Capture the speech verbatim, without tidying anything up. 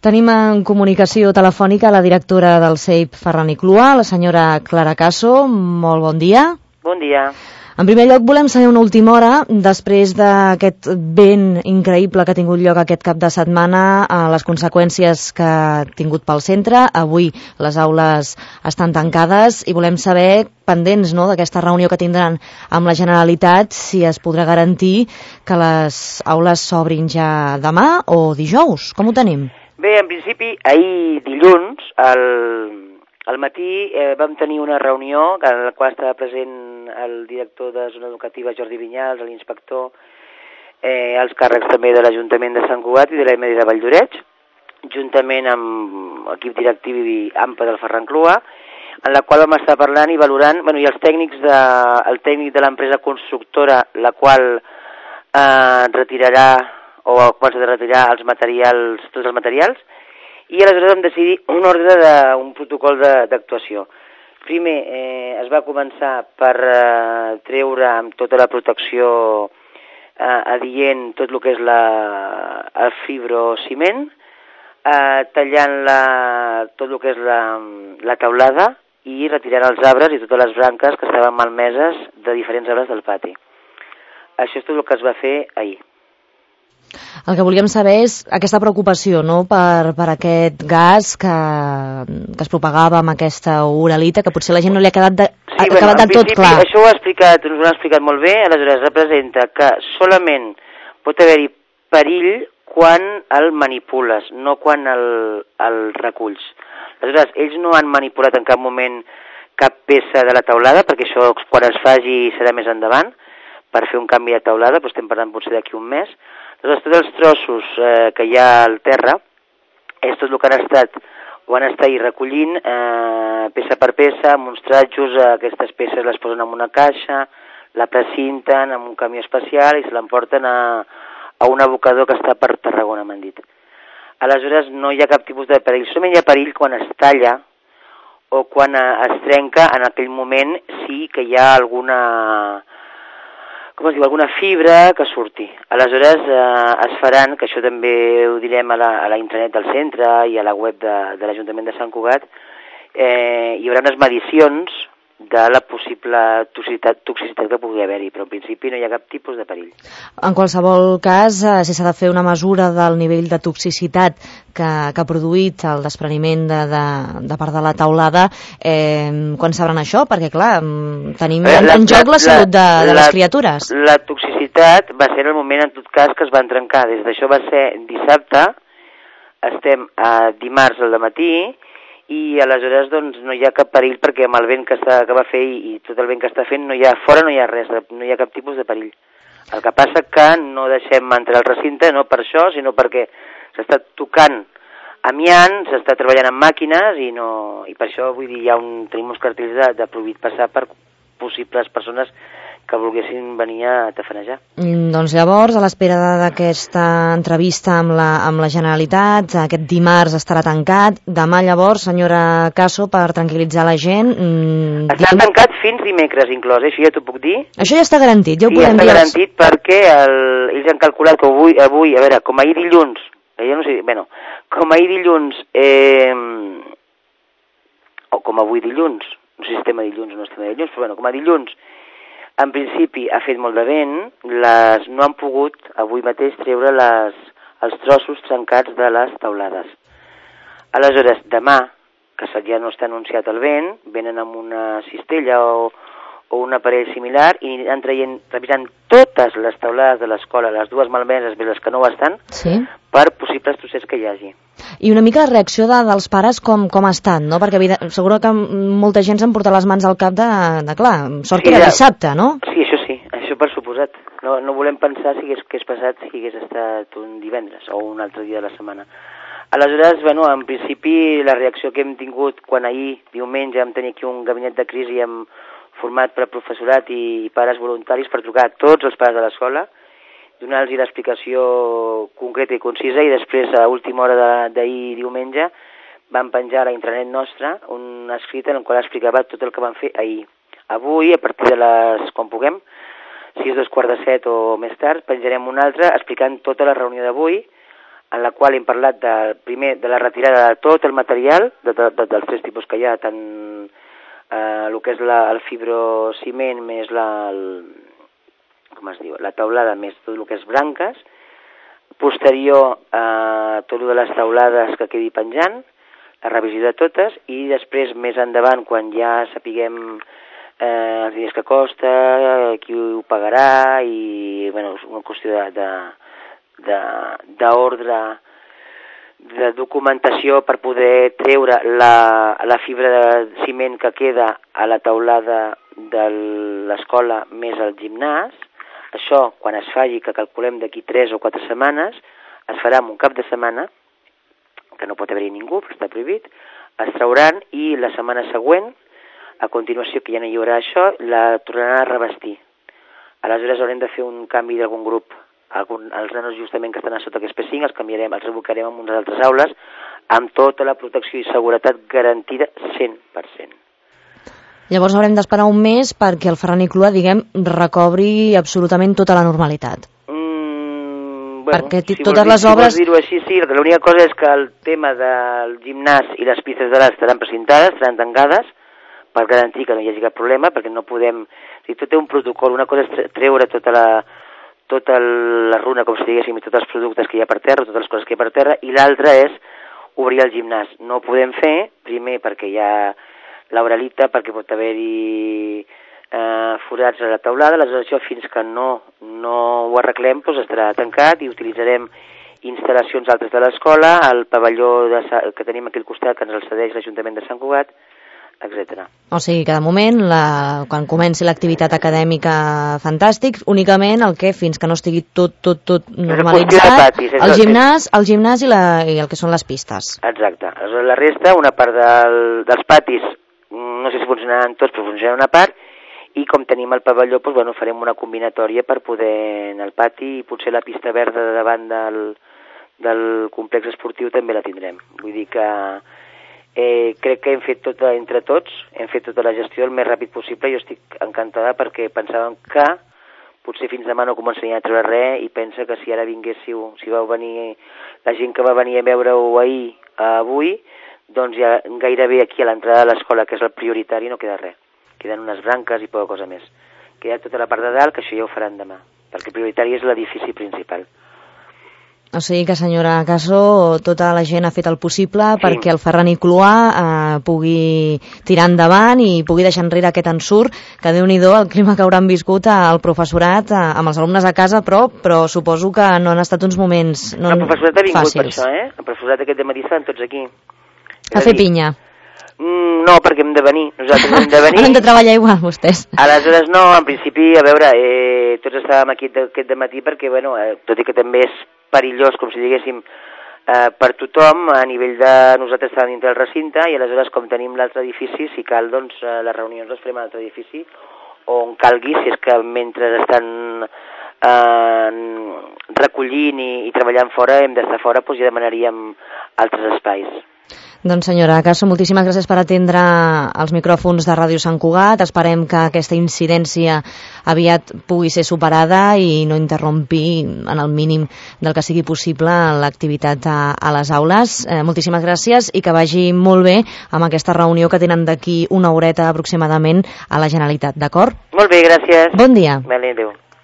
Tenim en comunicació telefònica la directora del C E I P Ferran i Clua, la senyora Clara Caso. Molt bon dia. Bon dia. En primer lloc, volem saber una última hora, després d'aquest vent increïble que ha tingut lloc aquest cap de setmana, les conseqüències que ha tingut pel centre. Avui les aules estan tancades i volem saber, pendents no, d'aquesta reunió que tindran amb la Generalitat, si es podrà garantir que les aules s'obrin ja demà o dijous. Com ho tenim? Bé, en principi, ahir dilluns, al, al matí, eh, vam tenir una reunió en la qual estava present el director de zona educativa Jordi Vinyals, l'inspector, eh, els càrrecs també de l'Ajuntament de Sant Cugat i de l'A M D de Valldoreix, juntament amb l'equip directiu i A M P A del Ferran Clua, en la qual vam estar parlant i valorant, bueno, i els tècnics de, el tècnic de l'empresa constructora, la qual eh, retirarà o comença a retirar els materials, tots els materials, i aleshores vam decidir un ordre d'un protocol d'actuació. Primer, eh, es va començar per eh, treure amb tota la protecció eh, adient tot el que és la, el fibrociment, eh, tallant la, tot el que és la, la teulada i retirant els arbres i totes les branques que estaven malmeses de diferents arbres del pati. Això és tot el que es va fer ahir. El que volíem saber és aquesta preocupació, no?, per, per aquest gas que, que es propagava amb aquesta uralita, que potser la gent no li ha quedat, de, sí, ha bueno, quedat del tot clar. Això ho ha explicat, ens ho han explicat molt bé, aleshores representa que solament pot haver-hi perill quan el manipules, no quan el, el reculls. Aleshores, ells no han manipulat en cap moment cap peça de la teulada, perquè això quan es faci serà més endavant, per fer un canvi de teulada, però estem parlant potser d'aquí un mes. Aleshores, tots els trossos eh, que hi ha al terra, és tot el que han estat, o han estat recollint eh, peça per peça, amb uns tratjos, eh, aquestes peces les posen en una caixa, la precinten amb un camió especial i se l'emporten a, a un abocador que està per Tarragona, m'han dit. Aleshores, no hi ha cap tipus de perill. Solament hi ha perill quan es talla o quan es trenca, en aquell moment sí que hi ha alguna... com es diu, alguna fibra que surti. Aleshores eh, es faran, que això també ho direm a la, a la intranet del centre i a la web de, de l'Ajuntament de Sant Cugat, eh, hi haurà unes medicions de la possible toxicitat, toxicitat que pugui haver-hi, però en principi no hi ha cap tipus de perill. En qualsevol cas, eh, si s'ha de fer una mesura del nivell de toxicitat que, que ha produït el despreniment de, de, de part de la teulada, eh, quan sabran això? Perquè, clar, tenim en, en joc la, la salut de, de la, les criatures. La toxicitat va ser el moment, en tot cas, que es van trencar. Des d'això va ser dissabte, estem a dimarts al matí, i aleshores doncs, no hi ha cap perill perquè amb el vent que, està, que va fer i, i tot el vent que està fent no hi ha, fora no hi ha res, no hi ha cap tipus de perill. El que passa que no deixem entrar al recinte, no per això, sinó perquè s'està tocant amiant, s'està treballant amb màquines i, no, i per això vull dir, hi ha un, tenim uns cartells de, de prohibit passar per possibles persones que volguessin venir a tafanejar. Mm, doncs llavors, a l'espera d'aquesta entrevista amb la, amb la Generalitat, aquest dimarts estarà tancat. Demà, llavors, senyora Caso, per tranquil·litzar la gent... Mm, Està diem... tancat fins dimecres, inclòs, eh? Això ja t'ho puc dir? Això ja està garantit, ja ho sí, podem dir. Sí, està garantit perquè el, ells han calculat que avui, avui, a veure, com ahir dilluns, eh, jo no sé, bueno, com ahir dilluns, eh, o com avui dilluns, no sé si estem a dilluns o no estem a dilluns, però bueno, com a dilluns, en principi ha fet molt de vent, les, no han pogut avui mateix treure les, els trossos trencats de les teulades. Aleshores, demà, que ja no està anunciat el vent, venen amb una cistella o, o un aparell similar i aniran traient, revisant totes les teulades de l'escola, les dues malmeses i les que no ho estan, sí, per possibles trossets que hi hagi. I una mica la reacció de, dels pares com, com ha estat, no? Perquè segur que molta gent s'han portat les mans al cap de, de clar, sort sí, que era ja, dissabte, no? Sí, això sí, això per suposat. No, no volem pensar si hagués, que hagués passat si hagués estat un divendres o un altre dia de la setmana. Aleshores, bueno, en principi la reacció que hem tingut quan ahir, diumenge, vam tenir aquí un gabinet de crisi amb format per professorat i pares voluntaris per trucar a tots els pares de l'escola, donar-los l'explicació concreta i concisa i després, a última hora d'ahir diumenge, vam penjar a la intranet nostra un escrit en el qual explicava tot el que vam fer ahir. Avui, a partir de les, quan puguem, si és dos quarts de set o més tard, penjarem un altre explicant tota la reunió d'avui, en la qual hem parlat de, primer de la retirada de tot el material, de, de, de, dels tres tipus que hi ha, tant eh, el que és la, el fibrociment més la, el, com es diu, la taulada més tot el que és branques, posterior a eh, tot de les taulades que quedi penjant, la revisió de totes, i després més endavant, quan ja sapiguem eh, els diners que costa, qui ho pagarà, i bueno, és una qüestió de, de d'ordre de, de documentació per poder treure la, la fibra de ciment que queda a la taulada de l'escola més al gimnàs. Això, quan es faci, que calculem d'aquí tres o quatre setmanes, es farà en un cap de setmana, que no pot haver-hi ningú, però està prohibit, es trauran i la setmana següent, a continuació, que ja no hi haurà això, la tornaran a revestir. Aleshores haurem de fer un canvi d'algun grup. Algun, els nanos justament que estan a sota aquest P cinc els canviarem, els revocarem en unes altres aules amb tota la protecció i seguretat garantida cent per cent. Llavors haurem d'esperar un mes perquè el Ferran i Clua, diguem, recobri absolutament tota la normalitat. Mm, bueno, perquè si totes dir, les obres... Si vols dir-ho així, sí, l'única cosa és que el tema del gimnàs i les pistes de l'art estaran precintades, estaran tancades, per garantir que no hi hagi cap problema, perquè no podem... O sigui, tot té un protocol, una cosa és treure tota la... tota la runa, com si diguéssim, i tots els productes que hi ha per terra, totes les coses que hi ha per terra, i l'altra és obrir el gimnàs. No ho podem fer, primer perquè hi ha l'oralita, perquè pot haver-hi eh, forats a la taulada, aleshores això fins que no, no ho arreglem doncs estarà tancat i utilitzarem instal·lacions altres de l'escola, el pavelló de, que tenim aquí al costat que ens el cedeix l'Ajuntament de Sant Cugat, etcètera. O sigui que de moment, la, quan comenci l'activitat acadèmica, fantàstic, únicament el que fins que no estigui tot, tot, tot normalitzat, patis, el gimnàs, el gimnàs i, la, i el que són les pistes. Exacte. Aleshores la resta, una part del, dels patis, no sé si funcionaran tots, però funcionarà una part, i com tenim el pavelló, doncs, bueno, farem una combinatòria per poder en el pati, i potser la pista verda de davant del, del complex esportiu també la tindrem. Vull dir que Eh, crec que hem fet tot entre tots, hem fet tota la gestió el més ràpid possible. Jo estic encantada perquè pensàvem que potser fins demà no començaria a treure res i pensa que si ara vinguéssiu, si vau venir la gent que va venir a veure-ho ahir, avui, doncs ja gairebé aquí a l'entrada de l'escola, que és el prioritari, no queda res. Queden unes branques i poca cosa més. Queda tota la part de dalt, que això ja ho faran demà, perquè el prioritari és l'edifici principal. O sigui que, senyora Caso, tota la gent ha fet el possible sí. perquè el Ferran i Clua eh, pugui tirar endavant i pugui deixar enrere aquest ensurt, que Déu-n'hi-do el clima que hauran viscut al professorat, eh, amb els alumnes a casa, però, però suposo que no han estat uns moments no, el professorat ha vingut fàcils. Per això, eh? El professorat aquest dematí estaven tots aquí. És a fer dir, pinya. Mm, no, perquè hem de venir. Nosaltres hem de venir. Han de treballar igual, vostès. Aleshores, no, en principi, a veure, eh, tots estàvem aquí aquest dematí perquè, bueno, eh, tot i que també és perillós, com si diguéssim, eh, per tothom, a nivell de nosaltres estàvem dintre del recinte, i aleshores, com tenim l'altre edifici, si cal, doncs, les reunions les farem a l'altre edifici, on calgui, si és que mentre estan eh, recollint i, i treballant fora, hem d'estar fora, doncs ja demanaríem altres espais. Doncs senyora Caso, moltíssimes gràcies per atendre els micròfons de Ràdio Sant Cugat. Esperem que aquesta incidència aviat pugui ser superada i no interrompi en el mínim del que sigui possible l'activitat a, a les aules. Eh, moltíssimes gràcies i que vagi molt bé amb aquesta reunió que tenen d'aquí una horeta aproximadament a la Generalitat, d'acord? Molt bé, gràcies. Bon dia. Vale, adéu.